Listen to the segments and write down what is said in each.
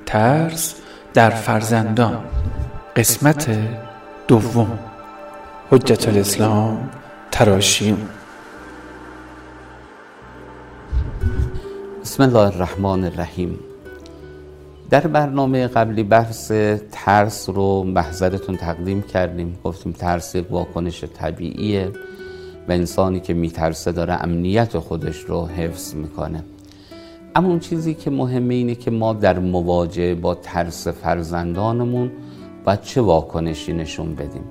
ترس در فرزندان، قسمت دوم. حجت الاسلام تراشیون. بسم الله الرحمن الرحیم. در برنامه قبلی بحث ترس رو محضرتون تقدیم کردیم. گفتیم ترس یک واکنش طبیعیه و انسانی که میترسه داره امنیت خودش رو حفظ میکنه. اما اون چیزی که مهمه اینه که ما در مواجهه با ترس فرزندانمون باید چه واکنشی نشون بدیم.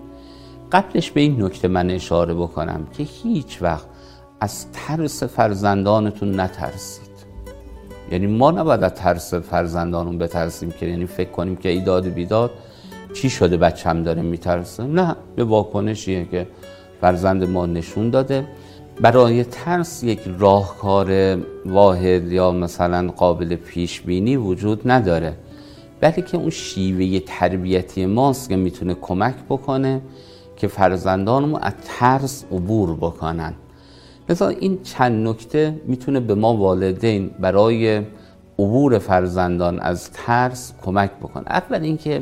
قبلش به این نکته من اشاره بکنم که هیچ وقت از ترس فرزندانتون نترسید. یعنی ما نباید از ترس فرزندانمون بترسیم که یعنی فکر کنیم که ایداد بیداد چی شده بچه‌م داره میترسه. نه، به واکنشیه که فرزند ما نشون داده. برای ترس یک راهکار واحد یا مثلا قابل پیش بینی وجود نداره، بلکه اون شیوه تربیتی ماست که میتونه کمک بکنه که فرزندانمون از ترس عبور بکنن. لذا این چند نکته میتونه به ما والدین برای عبور فرزندان از ترس کمک بکنه. اول اینکه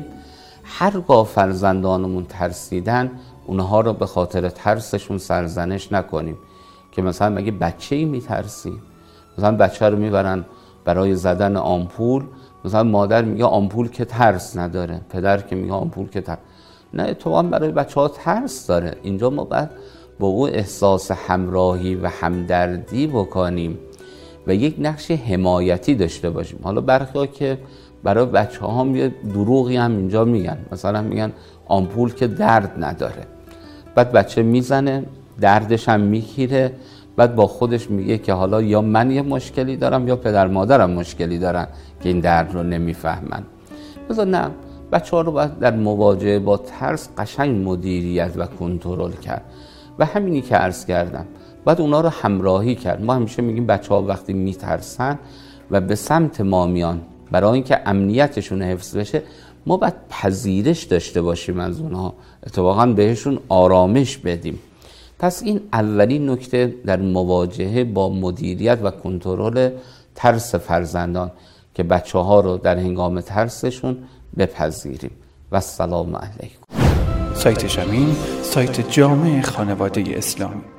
هرگاه فرزندانمون ترسیدن اونها رو به خاطر ترسشون سرزنش نکنیم که مثلا مگه بچه‌ای میترسی؟ مثلا بچه رو میبرن برای زدن آمپول، مثلا مادر میگه آمپول که ترس نداره، پدر که میگه آمپول که ترس. نه، اتفاقا برای بچه‌ها ترس داره. اینجا ما باید با او احساس همراهی و همدردی بکنیم و یک نقش حمایتی داشته باشیم. حالا برخی‌ها که برای بچه‌ها هم یه دروغی هم اینجا میگن، مثلا میگن آمپول که درد نداره، بعد بچه میزنه دردش هم میگیره، بعد با خودش میگه که حالا یا من یه مشکلی دارم یا پدر مادرم مشکلی دارن که این درد رو نمیفهمن. مثلا نه، بچه‌ها رو باید در مواجهه با ترس قشنگ مدیریت و کنترل کرد و همینی که عرض کردم باید اونا رو همراهی کرد. ما همیشه میگیم بچه‌ها وقتی میترسن و به سمت ما میان برای اینکه امنیتشون حفظ بشه، ما باید پذیرش داشته باشیم از اونها، اتفاقا بهشون آرامش بدیم. پس این اولین نکته در مواجهه با مدیریت و کنترل ترس فرزندان که بچه‌ها رو در هنگام ترسشون بپذیریم. و السلام علیکم. سایت شمیم، سایت جامع خانواده اسلامی.